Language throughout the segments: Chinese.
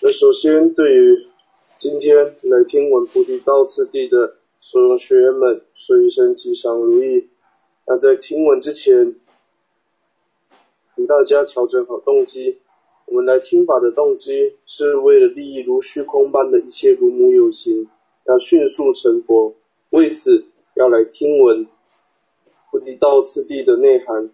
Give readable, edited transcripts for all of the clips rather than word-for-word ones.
那首先对于今天来听闻菩提道次第的所有学员们，说一声吉祥如意。那在听闻之前，请大家调整好动机。我们来听法的动机是为了利益如虚空般的一切如母有情，要迅速成佛。为此要来听闻菩提道次第的内涵。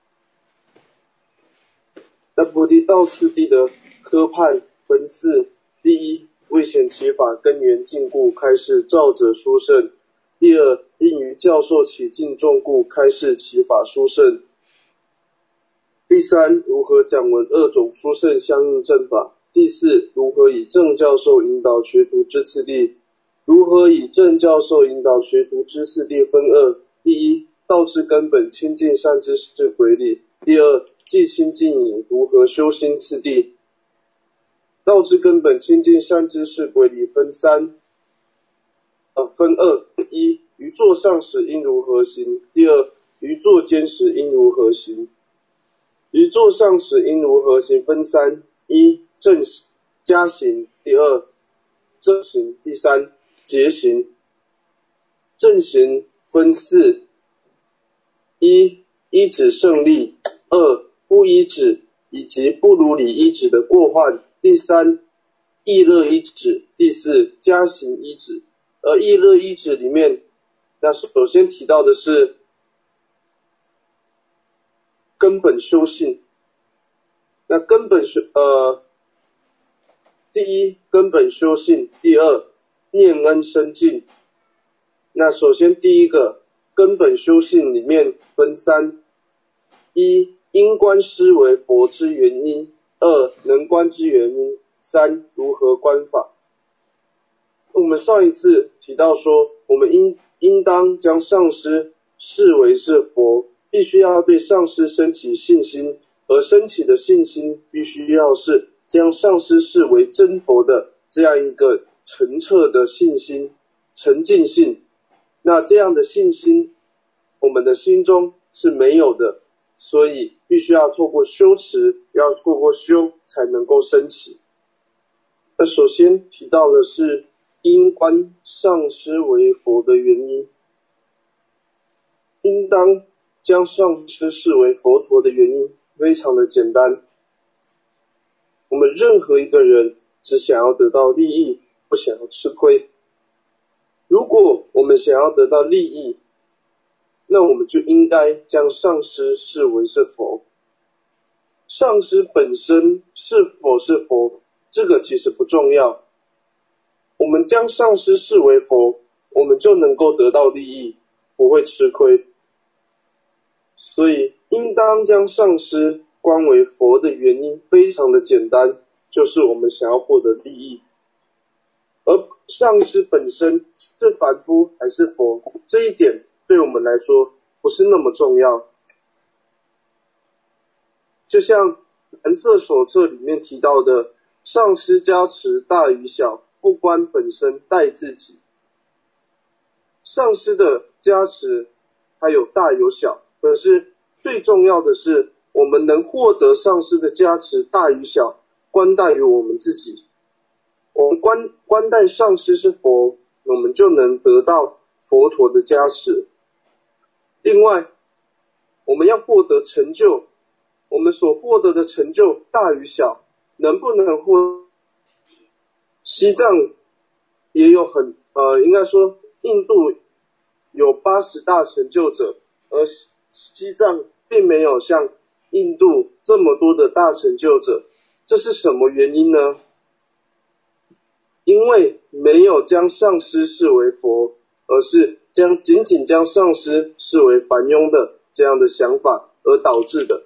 那菩提道次第的科判分四：第一，为显其法根源尽故，开示照者殊胜；第二，应于教授起尽众故，开示其法殊胜；第三，如何讲闻二种殊胜相应正法；第四，如何以正教授引导学徒之次第。如何以正教授引导学徒之次第分二：第一，道之根本清净善知识轨理；第二，即清净隐如何修心次第。道之根本清净善知识轨理分二：一，于座上时应如何行；第二，于座间时应如何行。于座上时应如何行分三：一，正加行；第二，正行；第三，结行。正行分四：一，依止胜利；二，不依止以及不如理依止的过患；第三，意乐依止；第四，加行依止。而意乐依止里面，那首先提到的是根本修性。那第一，根本修性；第二，念恩生净。那首先第一个根本修性里面分三：一，因观师为佛之原因；二，能观之原因；三，如何观法。我们上一次提到说，我们应当将上师视为是佛，必须要对上师升起信心，而升起的信心必须要是将上师视为真佛的这样一个澄澈的信心、沉静性。那这样的信心我们的心中是没有的，所以必须要透过修持，要透过修才能够升起。那首先提到的是因观上师为佛的原因。应当将上师视为佛陀的原因非常的简单。我们任何一个人只想要得到利益，不想要吃亏。如果我们想要得到利益，那我们就应该将上师视为是佛。上师本身是否是佛，这个其实不重要。我们将上师视为佛，我们就能够得到利益，不会吃亏。所以应当将上师观为佛的原因非常的简单，就是我们想要获得利益。而上师本身是凡夫还是佛，这一点对我们来说不是那么重要。就像蓝色手册里面提到的，上师加持大与小，不关本身带自己。上师的加持还有大有小，可是最重要的是我们能获得上师的加持大与小，关待于我们自己。我们关待上师是佛，我们就能得到佛陀的加持。另外，我们要获得成就，我们所获得的成就大与小，能不能获？西藏也有应该说印度有80大成就者，而西藏并没有像印度这么多的大成就者，这是什么原因呢？因为没有将上师视为佛，而是仅仅将上师视为凡庸的这样的想法而导致的。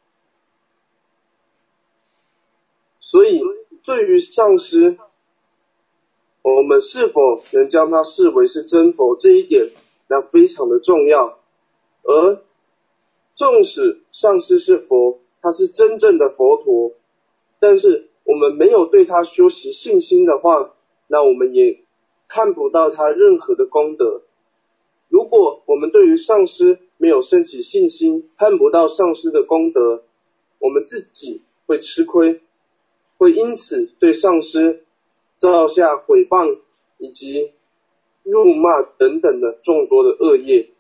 所以对于上师，我们是否能将他视为是真佛，这一点那非常的重要。而纵使上师是佛，他是真正的佛陀，但是我们没有对他修习信心的话，那我们也看不到他任何的功德。如果我们对于上师没有升起信心，看不到上师的功德，我们自己会吃亏。 会因此对上师造下毁谤以及辱骂等等的众多的恶业。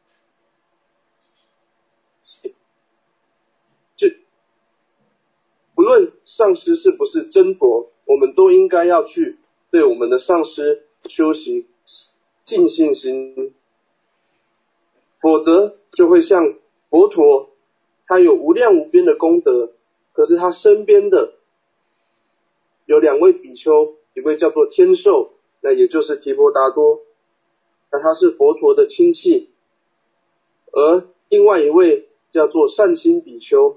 就不论上师是不是真佛，我们都应该要去对我们的上师修习尽信心，否则就会像佛陀，他有无量无边的功德，可是他身边的有2位比丘，一位叫做天寿，那也就是提婆达多，那他是佛陀的亲戚，而另外一位叫做善心比丘。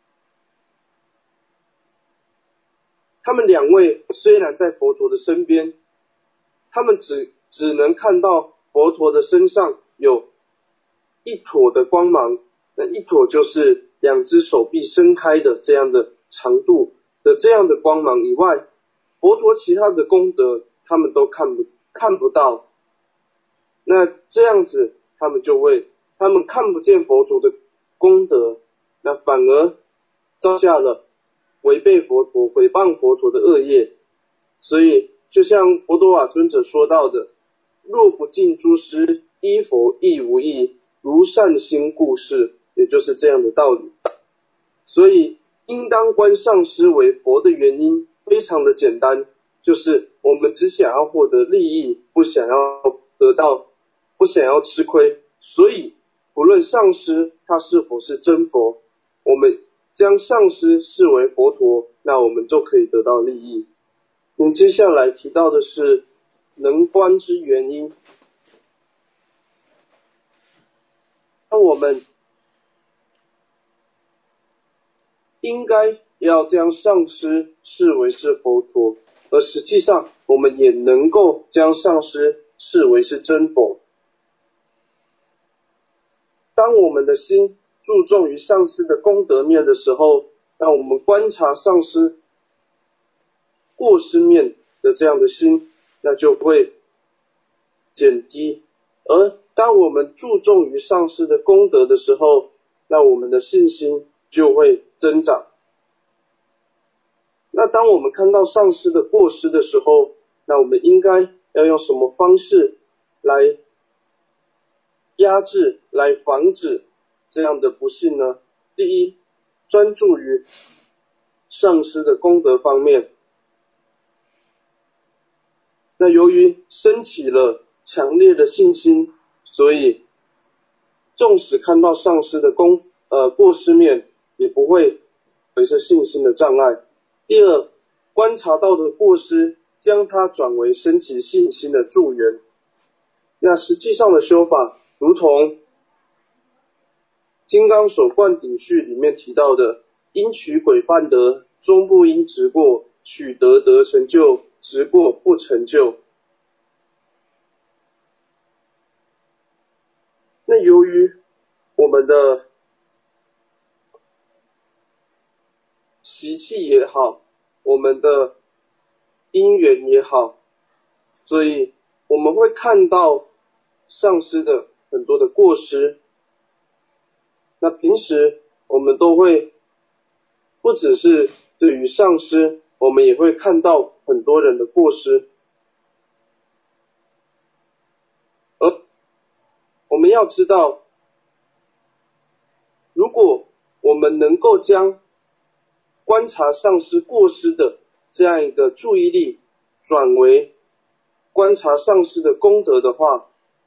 他们2位虽然在佛陀的身边，他们只能看到佛陀的身上有一坨的光芒，那一坨就是2只手臂伸开的这样的长度的这样的光芒以外，佛陀其他的功德他们都看不到。那这样子他们看不见佛陀的功德，那反而造下了违背佛陀、毁谤佛陀的恶业。所以就像佛陀瓦尊者说到的，若不敬诸师，依佛亦无益，如善心故事，也就是这样的道理。所以应当观上师为佛的原因非常的简单，就是我们只想要获得利益，不想要得到，不想要吃亏。所以不论上师他是否是真佛，我们将上师视为佛陀，那我们就可以得到利益。接下来提到的是能观之原因。那我们应该要将上师视为是佛陀，而实际上我们也能够将上师视为是真佛。当我们的心注重于上师的功德面的时候，那我们观察上师过失面的这样的心，那就会减低。而当我们注重于上师的功德的时候，那我们的信心就会增长。那当我们看到上师的过失的时候，那我们应该要用什么方式来压制、来防止这样的不幸呢？第一，专注于上师的功德方面。那由于升起了强烈的信心，所以纵使看到上师的过失面，也不会为是信心的障碍。第二，观察到的过失，将它转为升起信心的助缘。那实际上的修法，如同金刚手灌顶序里面提到的，应取轨犯得，终不应执过，取得成就，执过不成就。那由于我们的习气也好，我们的因缘也好，所以我们会看到上师的很多的过失。那平时我们都会不只是对于上师，我们也会看到很多人的过失。而我们要知道，如果我们能够将观察上师过失的这样一个注意力转为观察上师的功德的话，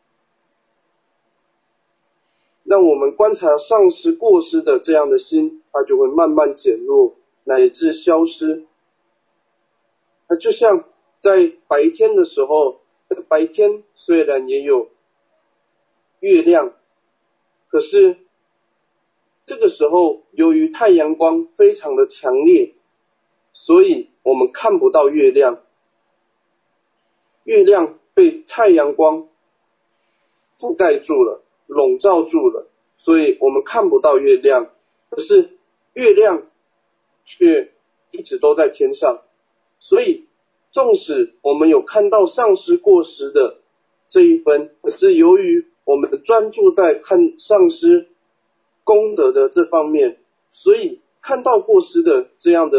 那我们观察上师过失的这样的心，它就会慢慢减弱，乃至消失。那就像在白天的时候，白天虽然也有月亮，可是这个时候由于太阳光非常的强烈，所以我们看不到月亮。月亮被太阳光覆盖住了，笼罩住了，所以我们看不到月亮。可是月亮却一直都在天上，所以纵使我们有看到上师过失的这一分，可是由于我们专注在看上师功德的这方面，所以看到过失的这样的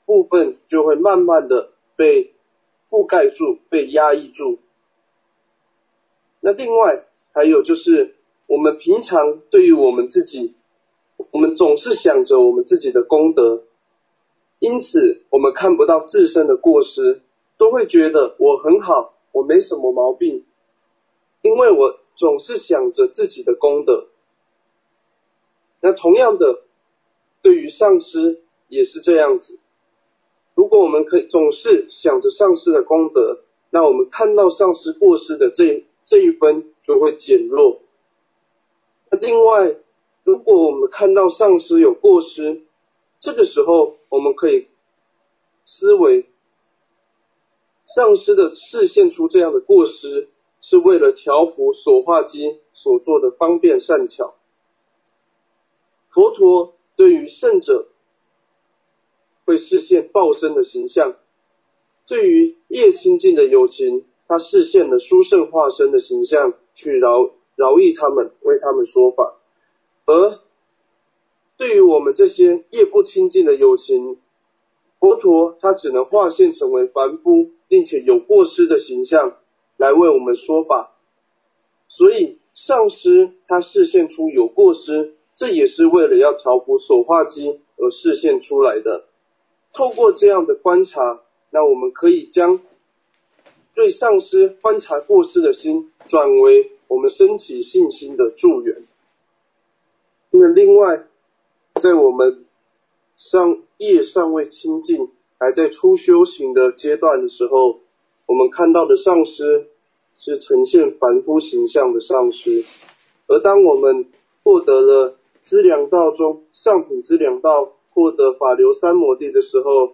部分就会慢慢的被覆盖住，被压抑住。那另外还有就是我们平常对于我们自己，我们总是想着我们自己的功德，因此我们看不到自身的过失，都会觉得我很好，我没什么毛病，因为我总是想着自己的功德。那同样的，对于上师也是这样子，如果我们可以总是想着上师的功德，那我们看到上师过失的这一分就会减弱。另外，如果我们看到上师有过失，这个时候我们可以思维，上师的示现出这样的过失，是为了调伏所化机所做的方便善巧。佛陀对于圣者会示现报身的形象，对于业清净的有情，他示现了殊胜化身的形象，去饶益他们，为他们说法。而对于我们这些业不清净的有情，佛陀他只能化现成为凡夫，并且有过失的形象来为我们说法。所以上师他示现出有过失，这也是为了要调伏所化机而示现出来的。透过这样的观察，那我们可以将对上师观察过失的心转为我们升起信心的助缘。那另外，在我们业尚未清净，还在初修行的阶段的时候，我们看到的上师是呈现凡夫形象的上师。而当我们获得了资粮道中上品资粮道，获得法流三摩地的时候，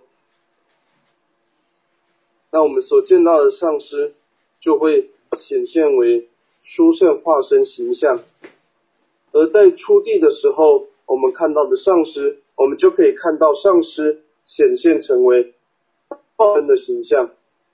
那我们所见到的上师就会显现为殊胜化身形象。而在初地的时候，我们看到的上师，我们就可以看到上师显现成为报身的形象。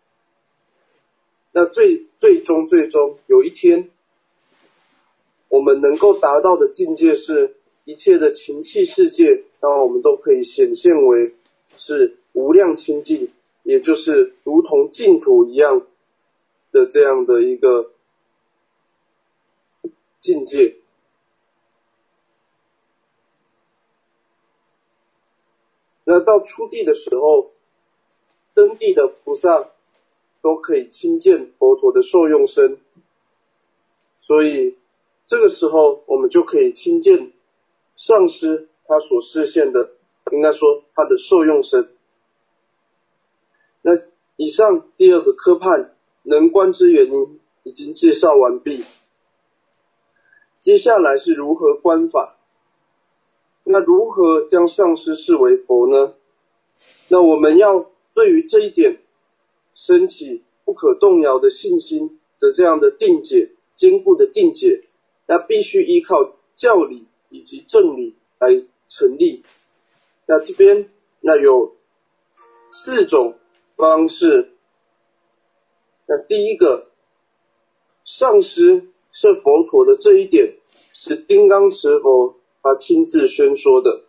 那最终有一天，我们能够达到的境界是一切的情器世界，那我们都可以显现为是无量清净，也就是如同净土一样的这样的一个境界。那到初地的时候，登地的菩萨都可以亲见佛陀的受用身，所以这个时候我们就可以亲见上师他所示现的，应该说他的受用身。那以上第二个科判能观之原因已经介绍完毕，接下来是如何观法。那如何将上师视为佛呢？那我们要对于这一点升起不可动摇的信心的这样的定解，坚固的定解，那必须依靠教理以及正理来成立。那这边那有4种方式。那第一个，上师是佛陀的这一点是金刚持佛他亲自宣说的。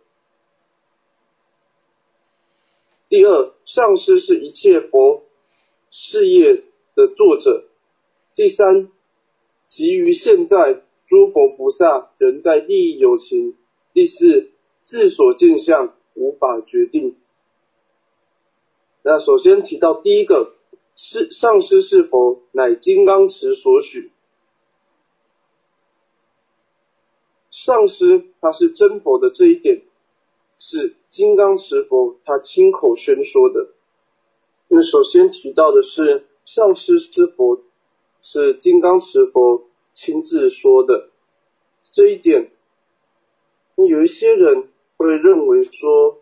第二，上师是一切佛事业的作者。第三，基于现在诸佛菩萨仍在利益有情。第四，自所见相无法决定。那首先提到第一个，上师是否乃金刚持所许。上师他是真佛的这一点是金刚持佛他亲口宣说的。那首先提到的是上师是佛是金刚持佛亲自说的这一点，有一些人会认为说，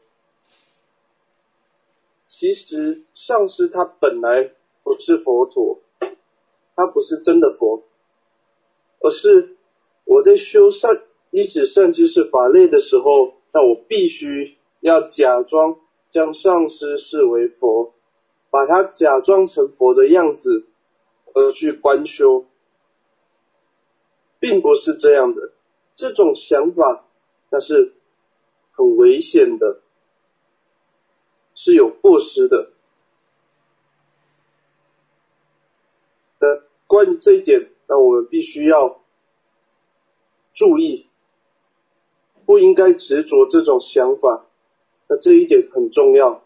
其实上师他本来不是佛陀，他不是真的佛，而是我在修依止善知识法类的时候，那我必须要假装将上师视为佛，把它假装成佛的样子而去观修，并不是这样的。这种想法那是很危险的。 是有过失的。那关于这一点，那我们必须要注意，不应该执着这种想法，那这一点很重要。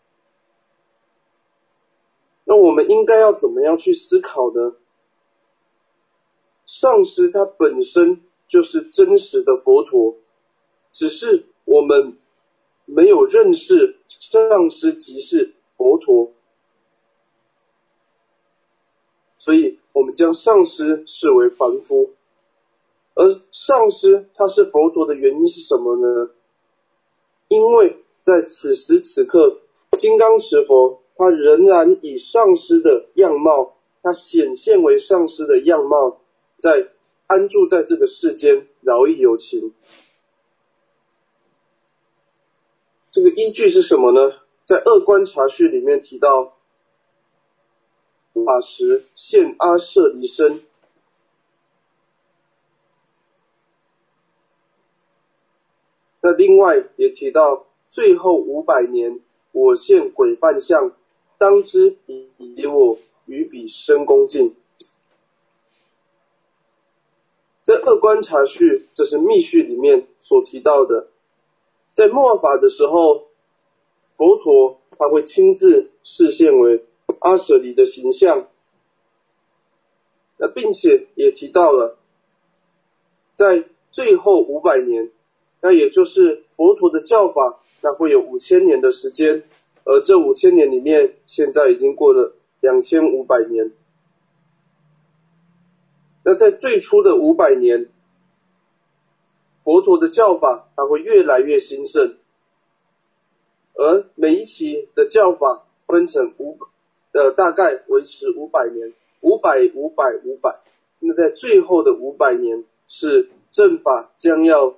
那我们应该要怎么样去思考呢？上师它本身就是真实的佛陀，只是我们没有认识上师即是佛陀，所以我们将上师视为凡夫。而上师他是佛陀的原因是什么呢？因为在此时此刻，金刚持佛他仍然以上师的样貌，他显现为上师的样貌，在安住在这个世间，饶益有情。这个依据是什么呢？在二观察序里面提到，法时现阿舍离身。那另外也提到，最后500年，我现鬼梵相，当知以我于彼生恭敬。在二观察序，这是密序里面所提到的，在末法的时候，佛陀他会亲自示现为阿舍离的形象。那并且也提到了，在最后500年，那也就是佛陀的教法，那会有5000年的时间，而这5000年里面，现在已经过了2500年。那在最初的500年，佛陀的教法它会越来越兴盛，而每一期的教法分成大概维持500年，500、500、500。那在最后的500年是正法将要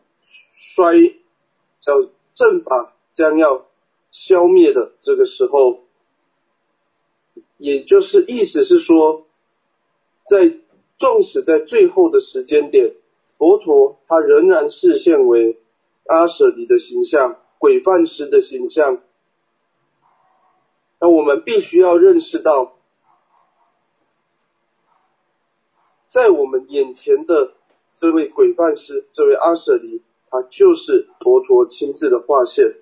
正法将要消灭的这个时候，也就是意思是说，纵使在最后的时间点，佛陀他仍然示现为阿舍离的形象，鬼梵师的形象。那我们必须要认识到，在我们眼前的这位鬼梵师，这位阿舍离，他就是佛陀亲自的化现。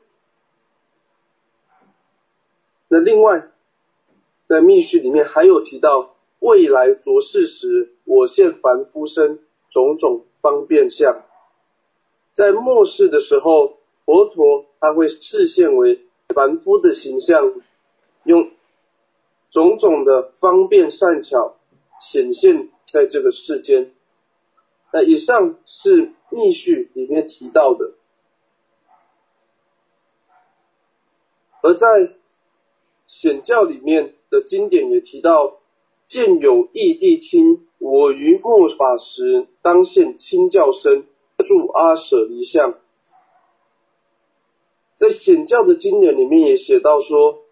那另外在密序里面还有提到，未来着世时，我现凡夫身，种种方便相。在末世的时候，佛陀他会示现为凡夫的形象，用种种的方便善巧显现在这个世间。那以上是密序里面提到的。而在显教里面的经典也提到，见有异谛听，我于末法时，当现清教身，住阿舍离相。在显教的经典里面也写到说，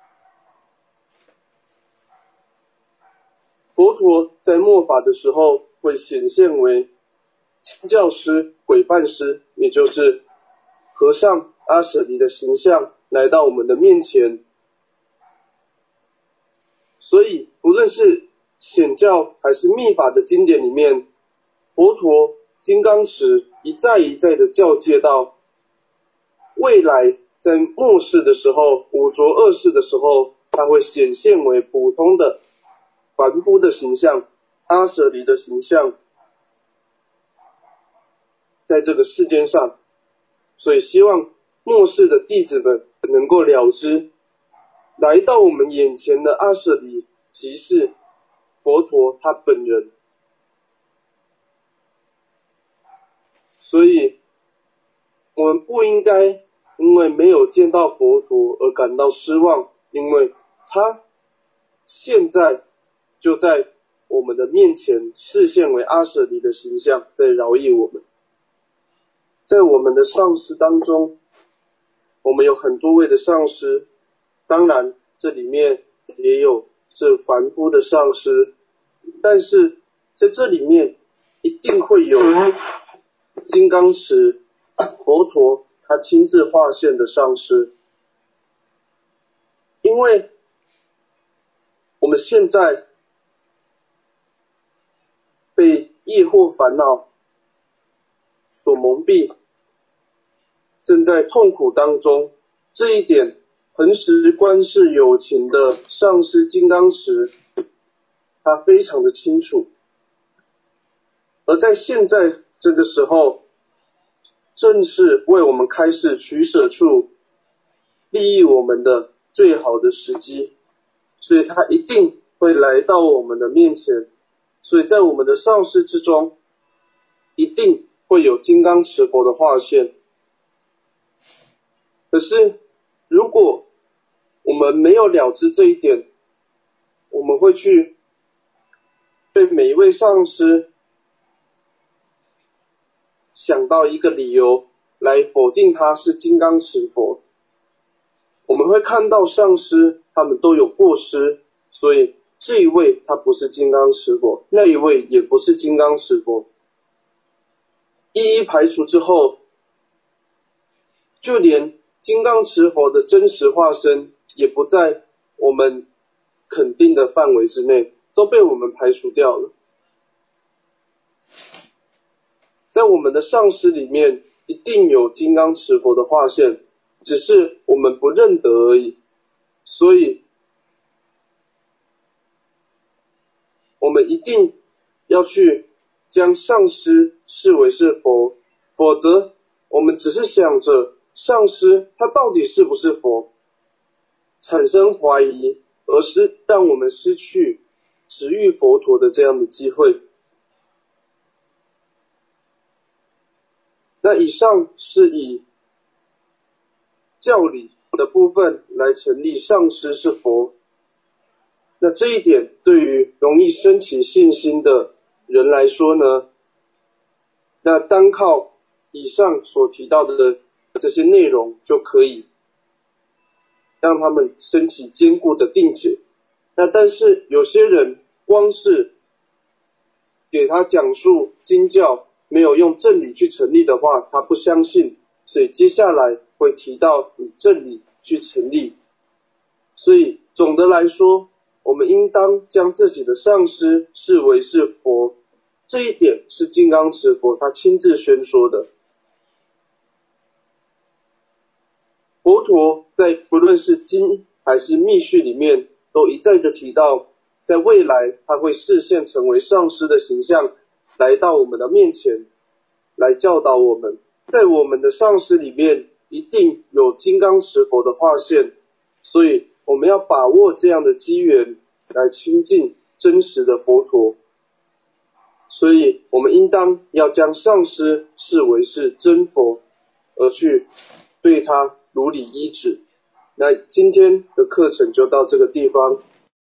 佛陀在末法的时候会显现为清教师、鬼梵师，也就是和尚阿舍离的形象来到我们的面前。所以不论是显教还是密法的经典里面，佛陀金刚持一再一再的教诫到，未来在末世的时候，五浊恶世的时候，它会显现为普通的凡夫的形象，阿舍离的形象，在这个世间上。所以希望末世的弟子们能够了知，来到我们眼前的阿舍离即是佛陀他本人。所以我们不应该因为没有见到佛陀而感到失望，因为他现在就在我们的面前示现为阿舍离的形象，在饶益我们。在我们的上师当中，我们有很多位的上师，当然这里面也有这凡夫的上师，但是在这里面一定会有金刚持佛陀他亲自化现的上师。 因为我们现在被业惑烦恼所蒙蔽，正在痛苦当中，这一点恒时观世有情的上师金刚持他非常的清楚。而在现在这个时候，正是为我们开始取舍处利益我们的最好的时机，所以他一定会来到我们的面前。所以在我们的上师之中，一定会有金刚持佛的化现。可是如果我们没有了知这一点，我们会去对每一位上师想到一个理由来否定他是金刚持佛。我们会看到上师他们都有过失，所以这一位他不是金刚持佛，那一位也不是金刚持佛。一一排除之后，就连金刚持佛的真实化身也不在我们肯定的范围之内，都被我们排除掉了。在我们的上师里面一定有金刚持佛的化现，只是我们不认得而已。所以我们一定要去将上师视为是佛，否则我们只是想着上师他到底是不是佛，产生怀疑，而是让我们失去直遇佛陀的这样的机会。那以上是以教理的部分来成立上师是佛。那这一点对于容易升起信心的人来说呢，那单靠以上所提到的这些内容就可以让他们升起坚固的定解。那但是有些人光是给他讲述经教，没有用正理去成立的话，他不相信，所以接下来会提到以正理去成立。所以总的来说，我们应当将自己的上师视为是佛，这一点是金刚持佛他亲自宣说的。佛陀在不论是经还是密续里面都一再的提到，在未来他会示现成为上师的形象来到我们的面前，来教导我们。在我们的上师里面一定有金刚持佛的化现，所以我们要把握这样的机缘来亲近真实的佛陀。所以我们应当要将上师视为是真佛，而去对他如理依止。那今天的课程就到这个地方。